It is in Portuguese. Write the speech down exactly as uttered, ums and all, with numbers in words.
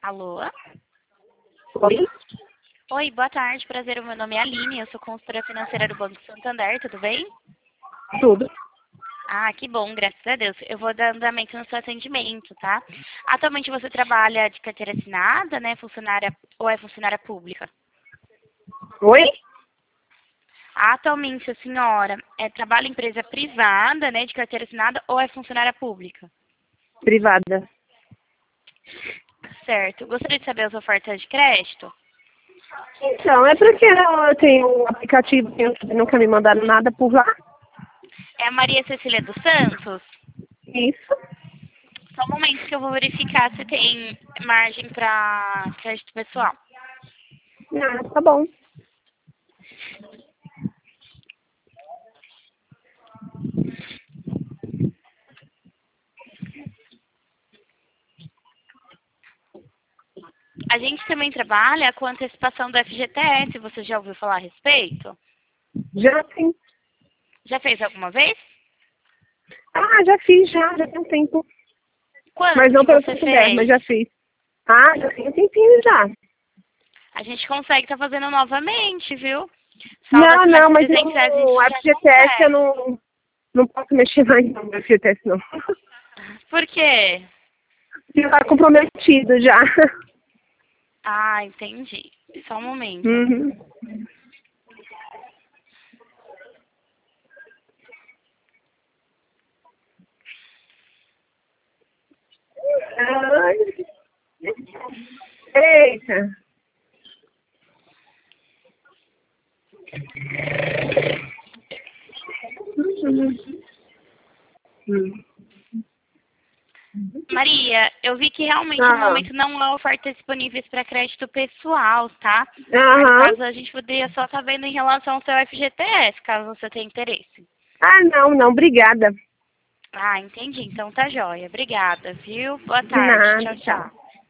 Alô? Oi? Oi, boa tarde, prazer, o meu nome é Aline, eu sou consultora financeira do Banco Santander, tudo bem? Tudo. Ah, que bom, graças a Deus. Eu vou dar andamento no seu atendimento, tá? Atualmente você trabalha de carteira assinada, né, funcionária, ou é funcionária pública? Oi? Atualmente a senhora é, trabalha em empresa privada, né, de carteira assinada, ou é funcionária pública? Privada. Certo. Gostaria de saber as ofertas de crédito? Então, é porque eu tenho um aplicativo que nunca me mandaram nada por lá. É a Maria Cecília dos Santos? Isso. Só um momento que eu vou verificar se tem margem para crédito pessoal. Ah, tá bom. A gente também trabalha com antecipação do F G T S. Você já ouviu falar a respeito? Já sim. Já fez alguma vez? Ah, já fiz, já, já tem um tempo. Quando Mas não que pelo você Santander, mas fez? já fiz. Ah, já tem um tempinho já. A gente consegue estar fazendo novamente, viu? Saldo Não, acima não, de mas trezentos reais a no gente já F G T S eu consegue. não, não posso mexer mais não, no F G T S não. Por quê? Já tá comprometido já. Ah, entendi. Só um momento. Uhum. Ai. Eita. Hum. Maria, eu vi que realmente no Ah. momento não há ofertas disponíveis para crédito pessoal, tá? Aí, no Aham. caso, a gente poderia só estar vendo em relação ao seu F G T S, caso você tenha interesse. Ah, não, não, obrigada. Ah, entendi. Então tá jóia. Obrigada, viu? Boa De tarde. nada, Tchau, tchau. tchau.